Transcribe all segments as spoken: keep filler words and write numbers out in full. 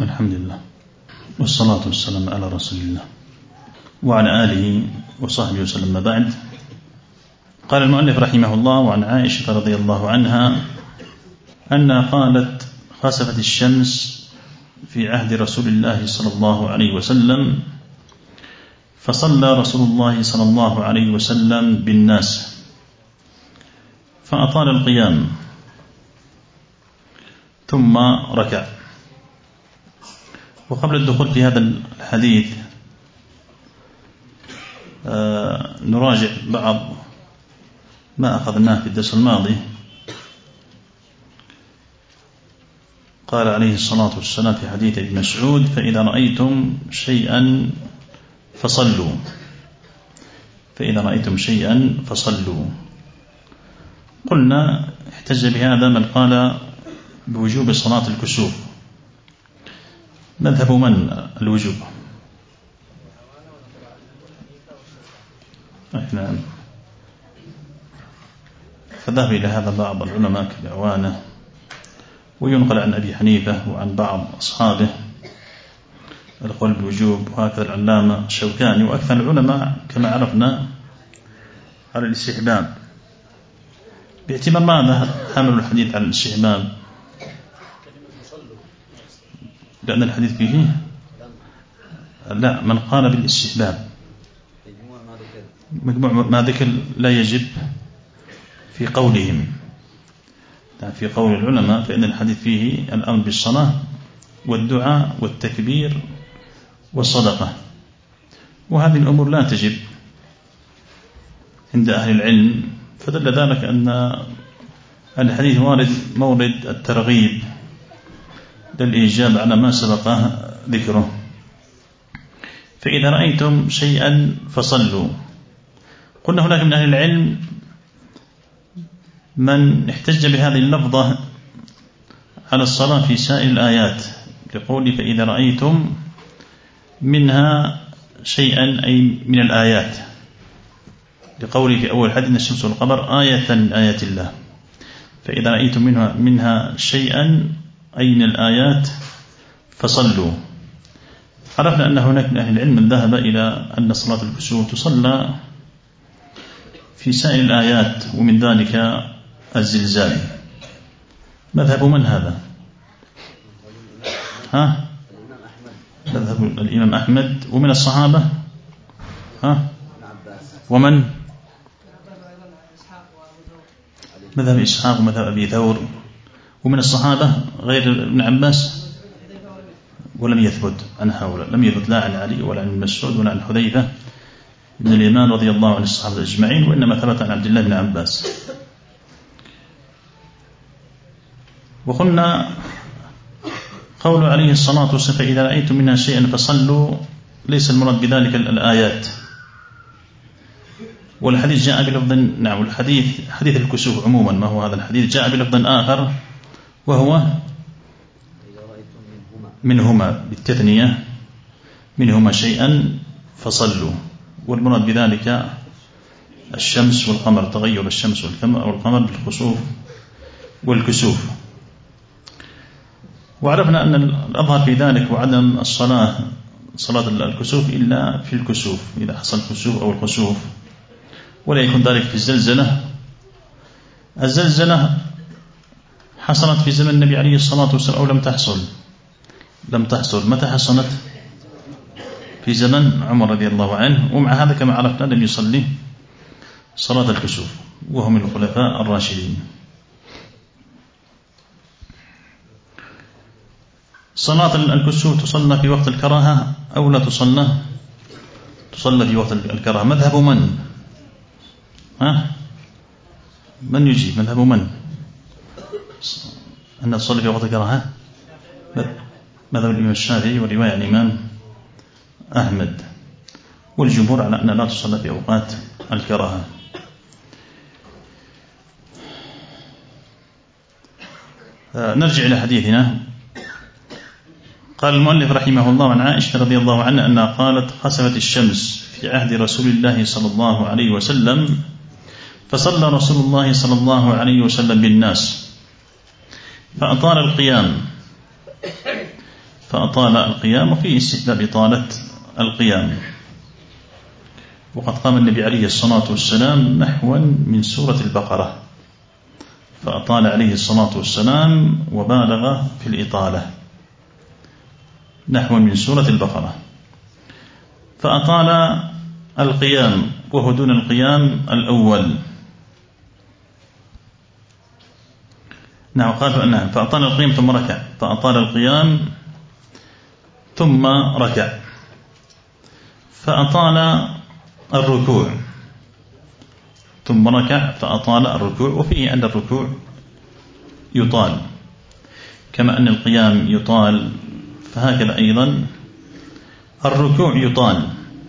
الحمد لله والصلاة والسلام على رسول الله وعلى آله وصحبه وسلم. بعد، قال المؤلف رحمه الله: وعن عائشة رضي الله عنها أنها قالت: خسفت الشمس في عهد رسول الله صلى الله عليه وسلم، فصلى رسول الله صلى الله عليه وسلم بالناس فأطال القيام ثم ركع. وقبل الدخول في هذا الحديث آه نراجع بعض ما أخذناه في الدرس الماضي. قال عليه الصلاة والسلام في حديث ابن مسعود: فإذا رأيتم شيئا فصلوا فإذا رأيتم شيئا فصلوا. قلنا احتج بهذا من قال بوجوب صلاة الكسوف. مذهب من الوجوب؟ نعم، فذهب إلى هذا بعض العلماء كالعوانة، وينقل عن أبي حنيفة وعن بعض أصحابه القول بالوجوب، وهكذا العلامة الشوكاني، وأكثر العلماء كما عرفنا على الاستحباب. باعتبار ماذا حملوا الحديث على الاستحباب؟ لأن الحديث فيه لا، من قال بالاستحباب مجموع ما ذكر لا يجب في قولهم، في قول العلماء، فإن الحديث فيه الأمر بالصلاة والدعاء والتكبير والصدقة، وهذه الأمور لا تجب عند أهل العلم، فدل ذلك أن الحديث وارد مورد الترغيب للإيجاب على ما سبق ذكره. فإذا رأيتم شيئا فصلوا. قلنا هناك من أهل العلم من احتج بهذه اللفظة على الصلاة في سائر الآيات، لقول فإذا رأيتم منها شيئا أي من الآيات، لقوله في أول حديث: الشمس والقمر آية من آيات الله. فإذا رأيتم منها, منها شيئا أي من الآيات فصلوا. عرفنا أن هناك من أهل العلم من ذهب إلى أن صلاة الكسوف تصلى في سائر الآيات، ومن ذلك الزلزال. مذهب من هذا؟ ها؟ مذهب الإمام أحمد. ومن الصحابة ها؟ ومن؟ مذهب إسحاق ومذهب أبي ثور. ومن الصحابة غير ابن عباس ولم يثبت عن هؤلاء، لم يثبت لا عن علي ولا عن مسعود ولا عن حذيفة بن اليمان رضي الله عن الصحابة أجمعين، وإنما ثبت عن عبد الله بن عباس. وقلنا قول عليه الصلاة والسلام: فإذا رأيتم منها شيئا فصلوا، ليس المراد بذلك الآيات، والحديث جاء بلفظ، نعم، الحديث حديث الكسوف عموما، ما هو هذا الحديث جاء بلفظ آخر وهو منهما بالتثنية، منهما شيئا فصلوا، والمراد بذلك الشمس والقمر، تغير الشمس والقمر بالخسوف والكسوف. وعرفنا أن الأظهر في ذلك وعدم الصلاة صلاة الكسوف إلا في الكسوف، إذا حصل الكسوف أو الخسوف، ولا يكون ذلك في الزلزلة. الزلزلة حصلت في زمن النبي عليه الصلاة والسلام أو لم تحصل؟ لم تحصل. متى حصلت؟ في زمن عمر رضي الله عنه، ومع هذا كما عرفنا لم يصلي صلاة الكسوف، وهو من الخلفاء الراشدين. صلاة الكسوف تصلى في وقت الكراهة أو لا تصلى؟ تصلى في وقت الكراهة. مذهب من؟ ها؟ من يجيب؟ مذهب من؟ أن تصلي في وقت الكراهة؟ مذهب الإمام الشافعي ورواية عن الإمام أحمد، والجمهور على أن لا تصلى في أوقات الكراهة. نرجع إلى حديثنا. قال المؤلف رحمه الله: عن عائشة رضي الله عنها أنها قالت: خسفت الشمس في عهد رسول الله صلى الله عليه وسلم، فصلى رسول الله صلى الله عليه وسلم بالناس فأطال القيام، فأطال القيام، وفيه استحباب إطالة القيام. وقد قام النبي عليه الصلاة والسلام نحوا من سورة البقرة، فأطال عليه الصلاة والسلام وبالغ في الإطالة نحو من سورة البقرة، فأطال القيام وهو دون القيام الأول. نعم قال نعم فأطال القيام ثم ركع، فأطال القيام ثم ركع، فأطال الركوع ثم ركع فأطال الركوع. وفيه أن الركوع يطال كما أن القيام يطال، فهكذا أيضا الركوع يطال.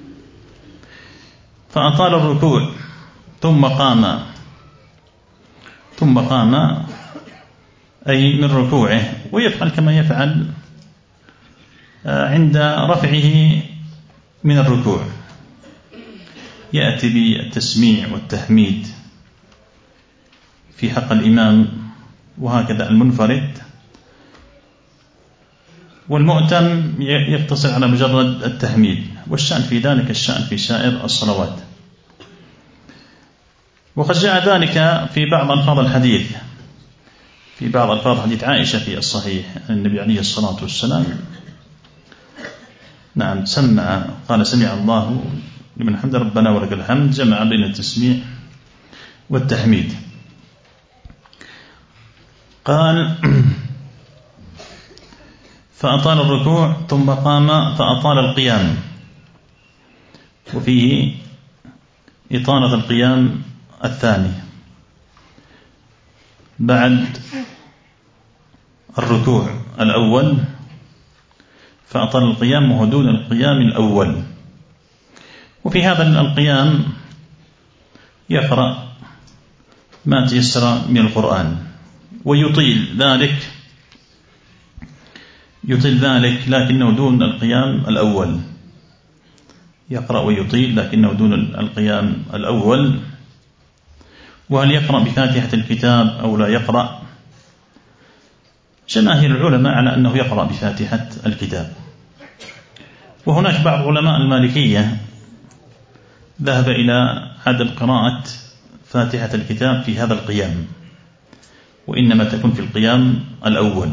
فأطال الركوع ثم قام ثم قام أي من ركوعه، ويفعل كما يفعل عند رفعه من الركوع، يأتي بالتسميع والتحميد في حق الإمام، وهكذا المنفرد، والمؤتم يقتصر على مجرد التحميد، والشأن في ذلك الشأن في سائر الصلوات. وقد جاء ذلك في بعض ألفاظ الحديث، في بعض ألفاظ حديث عائشة في الصحيح عن النبي عليه الصلاة والسلام نعم سمع قال سمع الله لمن حمد ربنا ولك الحمد، جمع بين التسميع والتحميد. قال فأطال الركوع ثم قام فأطال القيام، وفيه إطالة القيام الثاني بعد الركوع الأول، فأطال القيام وهو دون القيام الأول. وفي هذا القيام يقرأ ما تيسر من القرآن، ويطيل ذلك يطيل ذلك لكنه دون القيام الأول، يقرأ ويطيل لكنه دون القيام الأول. وهل يقرأ بفاتحة الكتاب أو لا يقرأ؟ جماهير العلماء على أنه يقرأ بفاتحة الكتاب، وهناك بعض علماء المالكية ذهب إلى عدم قراءة فاتحة الكتاب في هذا القيام، وإنما تكون في القيام الأول،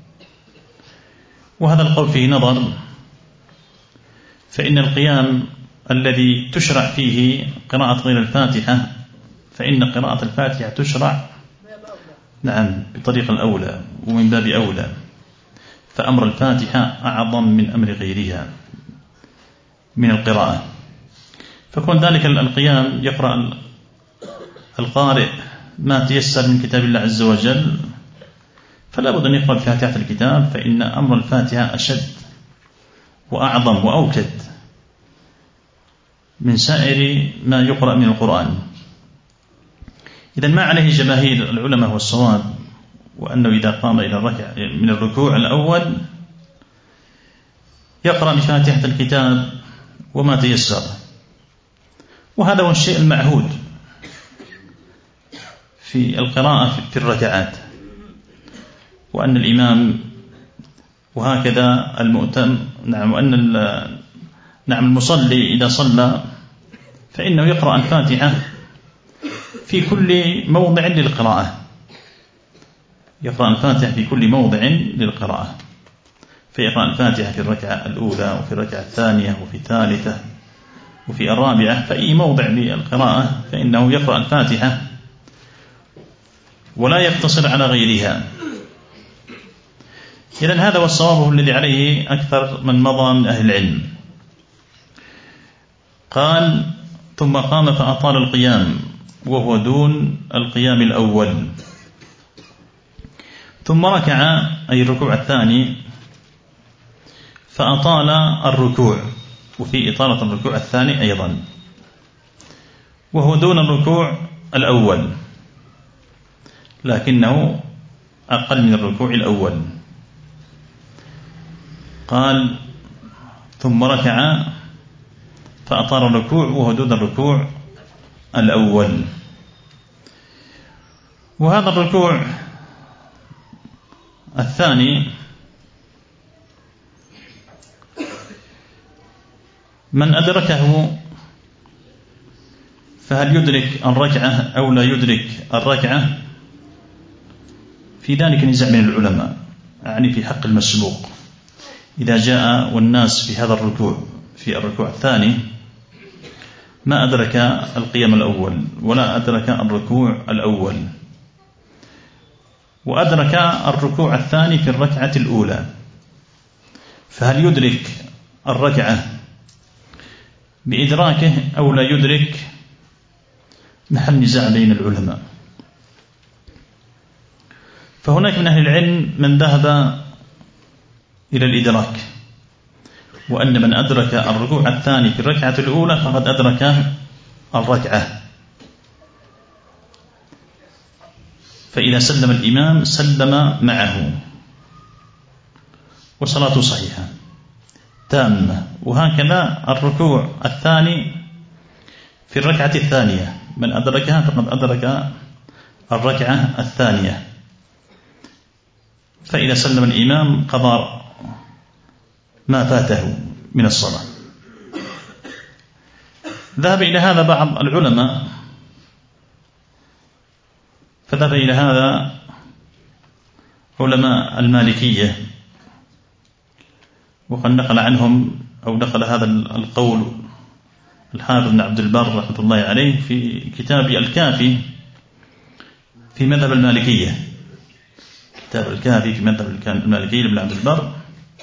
وهذا القول فيه نظر، فإن القيام الذي تشرع فيه قراءة غير الفاتحة، فإن قراءة الفاتحة تشرع نعم بطريق الأولى ومن باب أولى، فأمر الفاتحة أعظم من أمر غيرها من القراءة. فكون ذلك القيام يقرأ القارئ ما تيسر من كتاب الله عز وجل، فلا بد أن يقرأ فاتحة الكتاب، فإن أمر الفاتحة أشد وأعظم وأوكد من سائر ما يقرأ من القرآن. إذن ما عليه جماهير العلماء هو الصواب، وأنه إذا قام إلى الركع من الركوع الأول يقرأ بفاتحة الكتاب وما تيسر، وهذا هو الشيء المعهود في القراءة في الركعات، وأن الإمام وهكذا المؤتم نعم وأن نعم المصلي إذا صلى فإنه يقرأ الفاتحة في كل موضع للقراءة، يقرأ الفاتحة في كل موضع للقراءة، فيقرأ الفاتحة في الركعة الأولى وفي الركعة الثانية وفي الثالثة وفي الرابعة، فأي موضع للقراءة فإنه يقرأ الفاتحة ولا يقتصر على غيرها. إذن هذا هو الصواب الذي عليه أكثر من مضى من أهل العلم. قال ثم قام فأطال القيام وهو دون القيام الأول، ثم ركع أي الركوع الثاني فأطال الركوع، وفي إطالة الركوع الثاني أيضا، وهو دون الركوع الأول لكنه أقل من الركوع الأول. قال ثم ركع فأطال الركوع وهو دون الركوع الأول. وهذا الركوع الثاني من أدركه فهل يدرك الركعة أو لا يدرك الركعة؟ في ذلك نزاع من العلماء، يعني في حق المسبوق إذا جاء والناس في هذا الركوع في الركوع الثاني ما أدرك القيام الأول ولا أدرك الركوع الأول، وأدرك الركوع الثاني في الركعة الأولى، فهل يدرك الركعة بإدراكه أو لا يدرك؟ محل نزاع بين العلماء. فهناك من أهل العلم من ذهب إلى الإدراك، وأن من أدرك الركوع الثاني في الركعة الأولى فقد أدرك الركعة، فإذا سلم الإمام سلم معه وصلاته صحيحة تامة. وهكذا الركوع الثاني في الركعة الثانية من أدركها فقد أدرك الركعة الثانية، فإذا سلم الإمام قضى ما فاته من الصلاة. ذهب إلى هذا بعض العلماء، فذهب إلى هذا علماء المالكية، وقد نقل عنهم أو نقل هذا القول الحافظ بن عبد البر رحمة الله عليه في كتاب الكافي في مذهب المالكية. كتاب الكافي في مذهب المالكية لابن عبد البر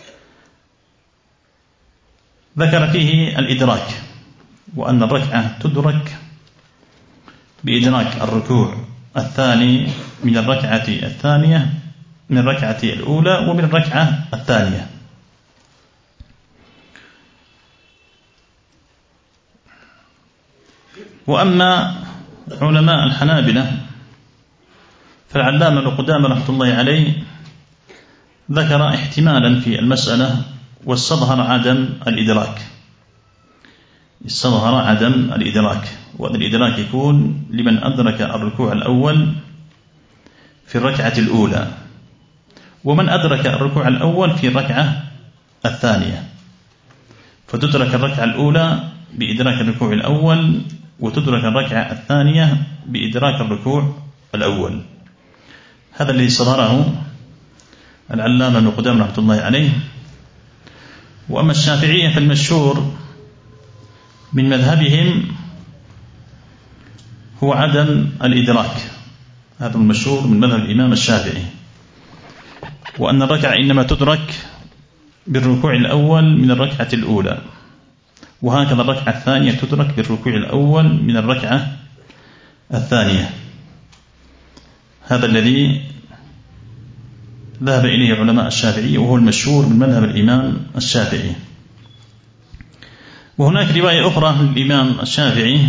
ذكر فيه الإدراك، وأن الركعة تدرك بإدراك الركوع الثاني من الركعة الثانية من الركعة الأولى ومن الركعة الثانية. وأما علماء الحنابلة فالعلامة ابن قدامة رحمة الله عليه ذكر احتمالا في المسألة، واستظهر عدم الإدراك استظهر عدم الإدراك وأن الإدراك يكون لمن أدرك الركوع الأول في الركعة الأولى، ومن أدرك الركوع الأول في الركعة الثانية، فتدرك الركعة الأولى بإدراك الركوع الأول، وتدرك الركعة الثانية بإدراك الركوع الأول. هذا الذي صدره العلامة ابن قدامة رحمة الله عليه. وأما الشافعية فالمشهور من مذهبهم هو عدم الإدراك، هذا المشهور من مذهب الإمام الشافعي، وأن الركعة إنما تدرك بالركوع الأول من الركعة الأولى، وهكذا الركعة الثانية تدرك بالركوع الأول من الركعة الثانية. هذا الذي ذهب إليه علماء الشافعي، وهو المشهور من مذهب الإمام الشافعي. وهناك رواية أخرى للإمام الشافعي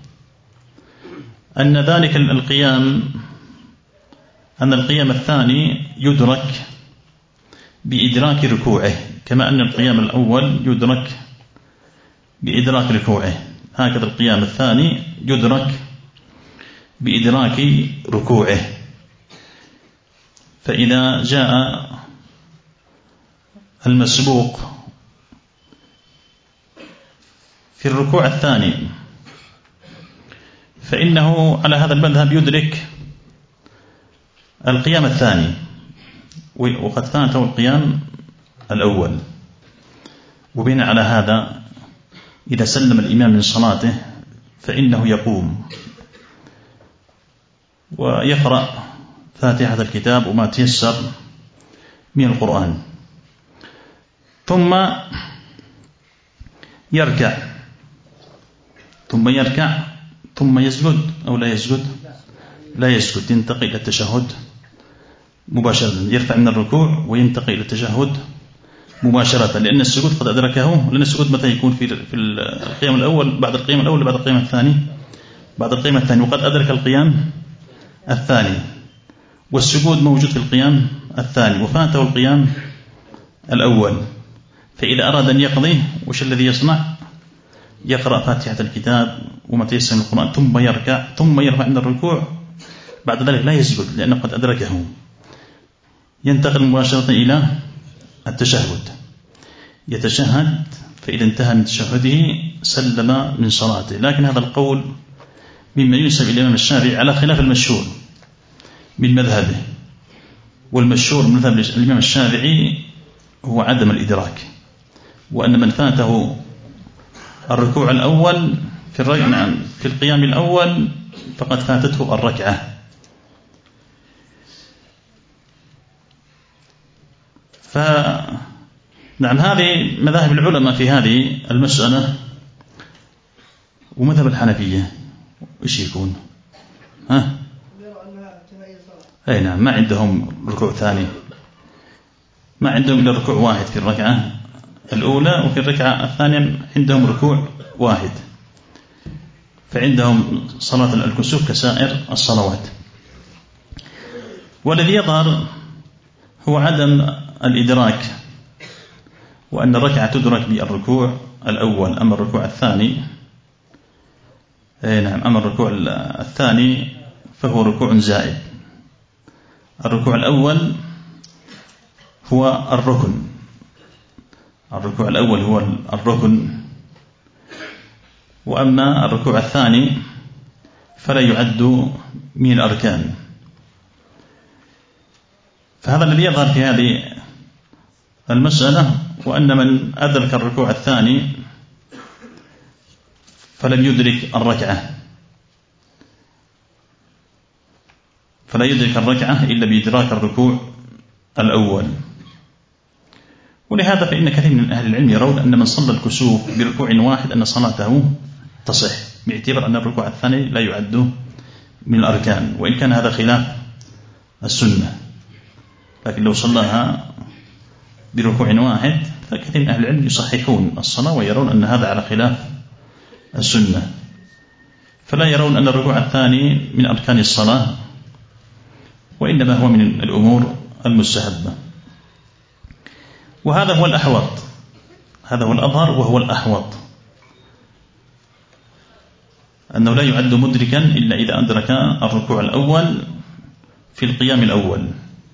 أن ذلك القيام أن القيام الثاني يدرك بإدراك ركوعه، كما أن القيام الأول يدرك بإدراك ركوعه، هكذا القيام الثاني يدرك بإدراك ركوعه. فإذا جاء المسبوق في الركوع الثاني فإنه على هذا المذهب يدرك القيام الثاني، وقد فاته القيام الأول. وبناء على هذا إذا سلم الإمام من صلاته فإنه يقوم ويقرأ فاتحة الكتاب وما تيسر من القرآن، ثم يركع ثم يركع ثم يسجد أو لا يسجد لا يسجد ينتقل إلى التشهد مباشرة، يرفع من الركوع وينتقل إلى التشهد مباشرة، لأن السجود قد أدركه. لأن السجود متى يكون في في القيام الأول؟ بعد القيام الأول ولا بعد القيام الثاني؟ بعد القيام الثاني، وقد أدرك القيام الثاني، والسجود موجود في القيام الثاني وفاته القيام الأول. فإذا أراد أن يقضي وش الذي يصنع؟ يقرأ فاتحة الكتاب وما تيسر من القرآن ثم يركع ثم يرفع من الركوع، بعد ذلك لا يسجد لأنه قد أدركه، ينتقل مباشرة إلى التشهد، يتشهد فإذا انتهى من تشهده سلم من صلاته. لكن هذا القول مما ينسب إلى الإمام الشافعي على خلاف المشهور من مذهبه، والمشهور من مذهب الإمام الشافعي هو عدم الإدراك، وأن من فاته الركوع الأول في الركعة في القيام الأول فقد فاتته الركعة. فنعم هذه مذاهب العلماء في هذه المسألة. ومذهب الحنفية إيش يكون؟ ها؟ أي نعم، ما عندهم ركوع ثاني، ما عندهم إلا ركوع واحد في الركعة الأولى، وفي الركعة الثانية عندهم ركوع واحد، فعندهم صلاة الكسوف كسائر الصلوات. والذي يظهر هو عدم الإدراك، وأن الركعة تدرك بالركوع الأول. أما الركوع الثاني أي نعم أما الركوع الثاني فهو ركوع زائد. الركوع الأول هو الركن، الركوع الأول هو الركن، وأما الركوع الثاني فلا يعد من الأركان. فهذا الذي يظهر في هذه المسألة، وأن من أدرك الركوع الثاني فلم يدرك الركعة، فلا يدرك الركعة إلا بإدراك الركوع الأول. ولهذا فإن كثير من أهل العلم يرون أن من صلى الكسوف بركوع واحد أن صلاته تصح، باعتبار أن الركوع الثاني لا يعد من الأركان، وإن كان هذا خلاف السنة. لكن لو صلاها بركوع واحد فكثير من أهل العلم يصححون الصلاة ويرون أن هذا على خلاف السنة، فلا يرون أن الركوع الثاني من أركان الصلاة، وإنما هو من الأمور المستحبة. وهذا هو الأحوط، هذا هو الأظهر وهو الأحوط، أنه لا يعد مدركا إلا إذا أدرك الركوع الأول في القيام الأول.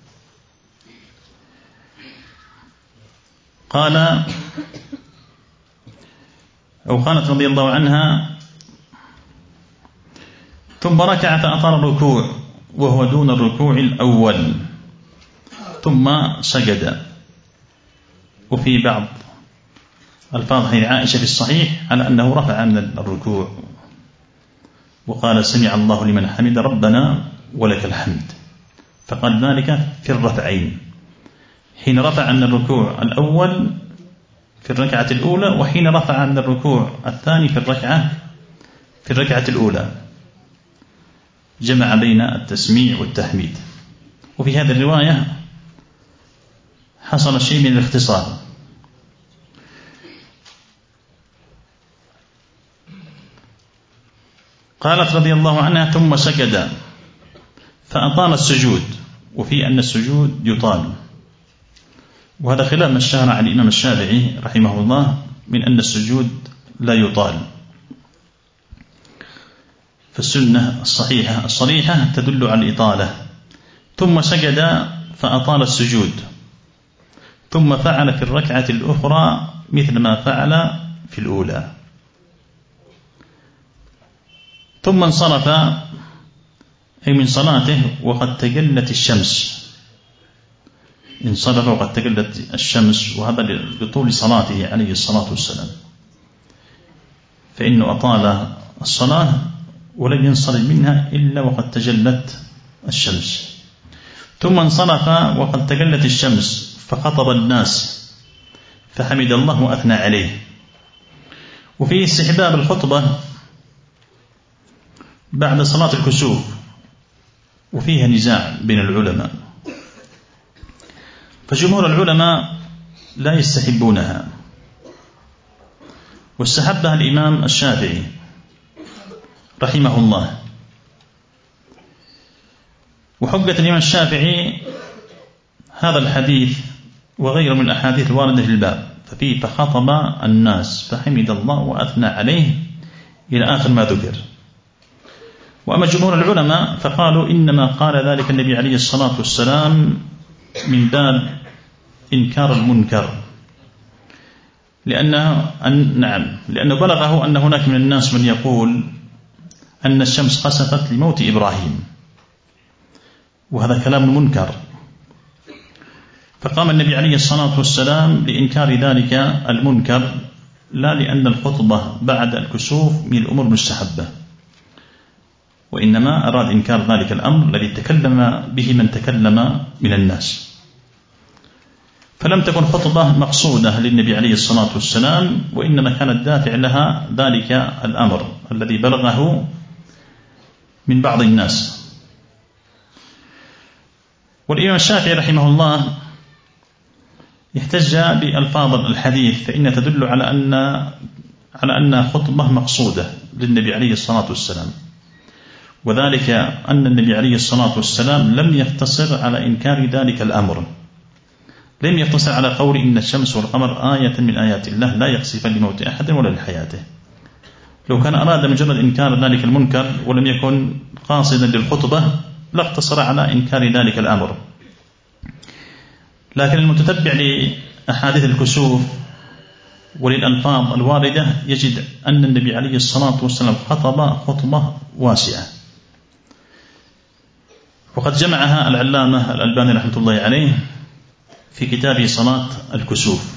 قال أو قالت رضي الله عنها: ثم ركع فأطال الركوع وهو دون الركوع الأول ثم سجد. وفي بعض الفاظ حديث عائشة في الصحيح على أنه رفع من الركوع وقال: سمع الله لمن حمد ربنا ولك الحمد. فقال ذلك في الرفعين، حين رفع عن الركوع الأول في الركعة الأولى، وحين رفع عن الركوع الثاني في الركعة في الركعة الأولى، جمع بين التسميع والتحميد. وفي هذه الرواية حصل شيء من الاختصار. قالت رضي الله عنها: ثم سجد فأطال السجود. وفي أن السجود يطال، وهذا خلاف ما اشتهر عن الإمام الشافعي رحمه الله من أن السجود لا يطال. فالسنة الصحيحة الصريحة تدل على الإطالة. ثم سجد فأطال السجود، ثم فعل في الركعة الأخرى مثل ما فعل في الأولى، ثم انصرف أي من صلاته وقد تجلت الشمس، انصرف وقد تجلت الشمس، وهذا بطول صلاته عليه الصلاة والسلام، فإنه أطال الصلاة ولم ينصرف منها إلا وقد تجلت الشمس. ثم انصرف وقد تجلت الشمس فخطب الناس فحمد الله وأثنى عليه. وفيه استحباب الخطبة بعد صلاة الكسوف، وفيها نزاع بين العلماء، فجمهور العلماء لا يستحبونها، واستحبها الإمام الشافعي رحمه الله. وحجة الإمام الشافعي هذا الحديث وغيره من الأحاديث الواردة في الباب، ففيه فخطب الناس فحمد الله وأثنى عليه إلى آخر ما ذكر. وأما جمهور العلماء فقالوا إنما قال ذلك النبي عليه الصلاة والسلام من باب إنكار المنكر، لأنه أن نعم لأنه بلغه أن هناك من الناس من يقول أن الشمس خسفت لموت إبراهيم، وهذا كلام منكر. فقام النبي عليه الصلاة والسلام لإنكار ذلك المنكر، لا لأن الخطبة بعد الكسوف من الأمور المستحبة، وإنما أراد إنكار ذلك الأمر الذي تكلم به من تكلم من الناس. فلم تكن خطبة مقصودة للنبي عليه الصلاة والسلام، وإنما كان الدافع لها ذلك الأمر الذي بلغه من بعض الناس. والإمام الشافعي رحمه الله احتج بألفاظ الحديث، فإن تدل على أن على أن خطبة مقصودة للنبي عليه الصلاة والسلام، وذلك أن النبي عليه الصلاة والسلام لم يقتصر على إنكار ذلك الأمر، لم يقتصر على قول إن الشمس والقمر آية من آيات الله لا يخسفان لموت أحد ولا لحياته. لو كان أراد مجرد إنكار ذلك المنكر ولم يكن قاصدا للخطبة لاقتصر على إنكار ذلك الأمر. لكن المتتبع لأحاديث الكسوف وللألفاظ الواردة يجد أن النبي عليه الصلاة والسلام خطب خطبة واسعة، وقد جمعها العلامة الألباني رحمة الله عليه في كتابه صلاة الكسوف،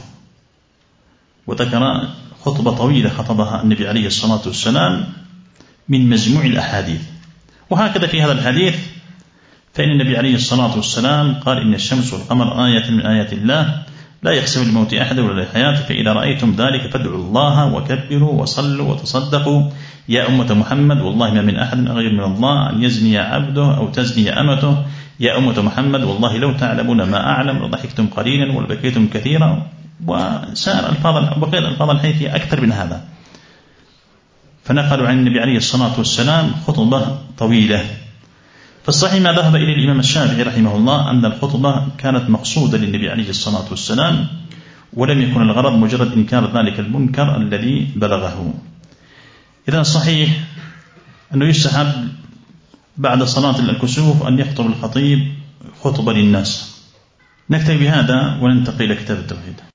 وذكر خطبة طويلة خطبها النبي عليه الصلاة والسلام من مجموع الأحاديث. وهكذا في هذا الحديث فإن النبي عليه الصلاة والسلام قال إن الشمس والقمر آية من آيات الله لا يخسف لموت أحد ولا لحياته، فإذا رأيتم ذلك فادعوا الله وكبروا وصلوا وتصدقوا يا أمة محمد، والله ما من أحد أغير من الله أن يزني عبده أو تزني أمته، يا أمة محمد والله لو تعلمون ما أعلم لضحكتم قليلا ولبكيتم كثيرا، وسائر الفاظ وغير الفاظ الحديث أكثر من هذا. فنقلوا عن النبي عليه الصلاة والسلام خطبة طويلة. فالصحيح ما ذهب إلى الإمام الشافعي رحمه الله أن الخطبة كانت مقصودة للنبي عليه الصلاة والسلام، ولم يكن الغرض مجرد إنكار ذلك المنكر الذي بلغه. إذن الصحيح أنه يستحب بعد صلاة الكسوف أن يخطب الخطيب خطبة للناس. نكتفي بهذا وننتقل إلى كتاب التوحيد.